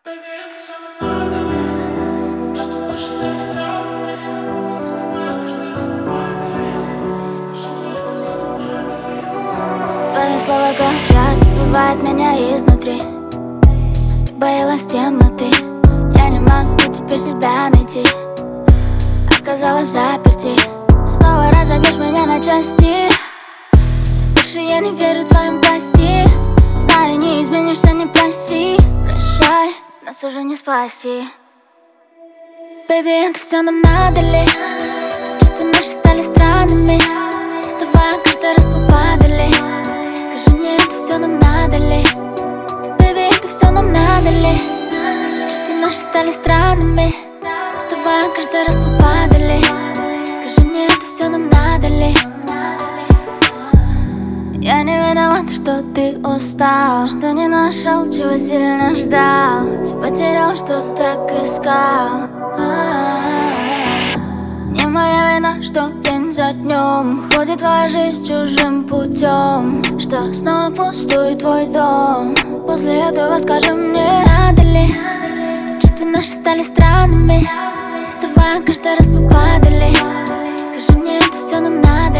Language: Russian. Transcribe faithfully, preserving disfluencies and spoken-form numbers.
Твои слова как яд, убивают меня изнутри. Боялась темноты, я не могу теперь себя найти. Оказалась в заперти, снова разобьешь меня на части. Больше я не верю твоим прости. Знаю, не изменишься, не проси. Прощай, нас уже не спасти. Бэйби, это все нам надо ли? Чувства наши стали странными. Вставая, каждый раз мы падали. Скажи мне, это все нам надо ли? Бэйби, это все нам надо ли? Чувства наши стали странными. Вставая, каждый раз мы падали. Скажи мне, это все нам надо ли? Я не виноват, что ты устал, что не нашел, чего сильно ждал. Все потерял, что так искал. Не моя вина, что день за днем ходит твоя жизнь чужим путем, что снова пустой твой дом. После этого скажи мне, надо ли? Чувства наши стали странными. Вставая, каждый раз мы падали. Скажи мне, это все нам надо